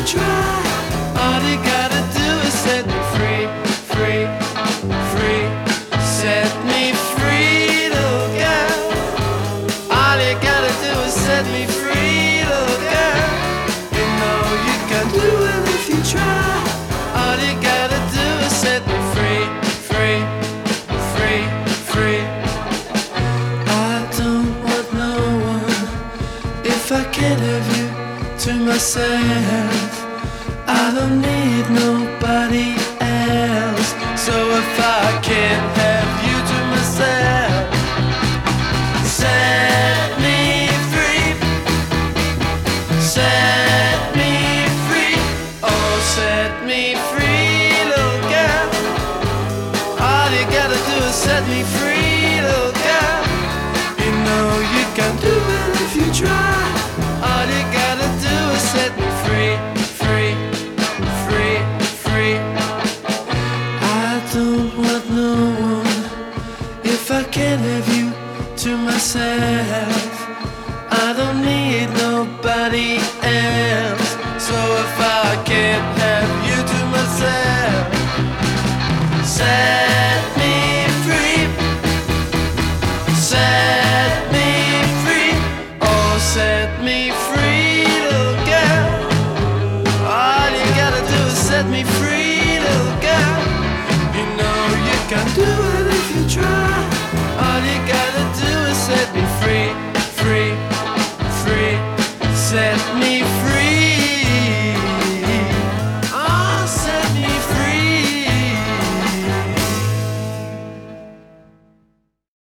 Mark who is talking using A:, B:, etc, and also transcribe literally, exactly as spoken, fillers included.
A: try. All you gotta do is set me free, free, free. Set me free, little girl. All you gotta do is set me free, little girl. You know you can do it if you try. All you gotta do is set me free, free, free, free. I don't want no one if I can't have you to myself. I don't need nobody else. So if I can't have you to myself, set me free, set me free, oh set me free, little girl. All you gotta do is set me free, little girl. You know you can do it if you try. All you gotta do is set me free, free, free, free. I don't want no one if I can't have you to myself. I don't need nobody else. So if I can't have you to myself, set me free, set me free, oh set me free, little girl. All you gotta do is set me free, little girl. You know you can do